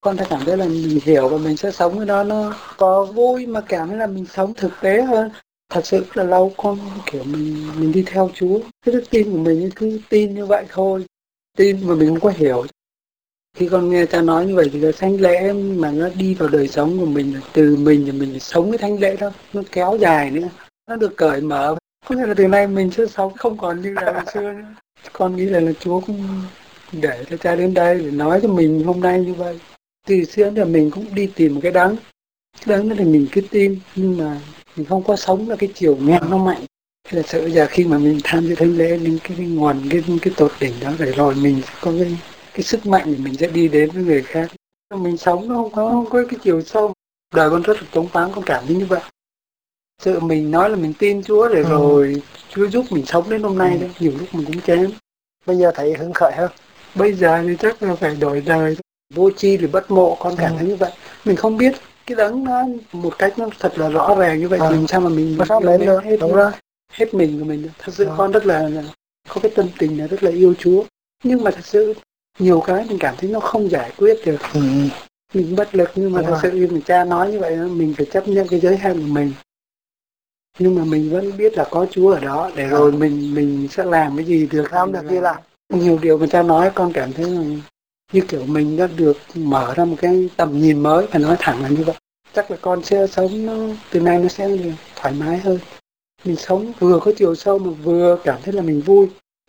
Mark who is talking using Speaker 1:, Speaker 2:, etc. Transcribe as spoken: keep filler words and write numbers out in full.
Speaker 1: Con sẽ cảm thấy là mình hiểu và mình sẽ sống với nó nó có vui mà cảm thấy là mình sống thực tế hơn. Thật sự là lâu con kiểu mình mình đi theo Chúa, cái đức tin của mình cứ tin như vậy thôi, tin mà mình không có hiểu. Khi con nghe cha nói như vậy thì cái thánh lễ mà nó đi vào đời sống của mình, từ mình thì mình sống cái thánh lễ đó nó kéo dài nữa, nó được cởi mở. Có nghĩa là từ nay mình sẽ sống không còn như là ngày xưa nữa. Con nghĩ là, là Chúa cũng để cho cha đến đây để nói cho mình hôm nay như vậy. Từ xưa đến giờ mình cũng đi tìm một cái đắng, cái đắng đó thì mình cứ tin nhưng mà mình không có sống là cái chiều ngang nó mạnh. Thế là sợ giờ khi mà mình tham dự thánh lễ đến cái, cái nguồn cái cái tột đỉnh đó rồi rồi mình sẽ có cái cái sức mạnh để mình sẽ đi đến với người khác. Mình sống nó không có không có cái chiều sâu. Đời con rất là trống vắng, con cảm thấy như vậy. Sự mình nói là mình tin Chúa rồi ừ. rồi Chúa giúp mình sống đến hôm nay ừ. đấy, nhiều lúc mình cũng chém.
Speaker 2: Bây giờ thấy hứng khởi hơn.
Speaker 1: Bây giờ thì chắc là phải đổi đời. Vô chi thì bất mộ, con cảm ừ. thấy như vậy. Mình không biết cái đấng nó một cách nó thật là rõ ràng như vậy à. Thì sao mà mình
Speaker 2: mà sao lên hết
Speaker 1: đúng rồi hết mình của mình. Thật sự à. Con rất là, là có cái tâm tình là rất là yêu Chúa, nhưng mà thật sự nhiều cái mình cảm thấy nó không giải quyết được. ừ. Mình bất lực, nhưng mà đúng thật rồi. Sự như mình cha nói như vậy mình phải chấp nhận cái giới hạn của mình, nhưng mà mình vẫn biết là có Chúa ở đó để à. Rồi mình mình sẽ làm cái gì được
Speaker 2: làm được gì làm.
Speaker 1: Nhiều điều người ta nói con cảm thấy là như kiểu mình đã được mở ra một cái tầm nhìn mới, phải nói thẳng là như vậy. Chắc là con sẽ sống nó từ nay nó sẽ thoải mái hơn. Mình sống vừa có chiều sâu mà vừa cảm thấy là mình vui.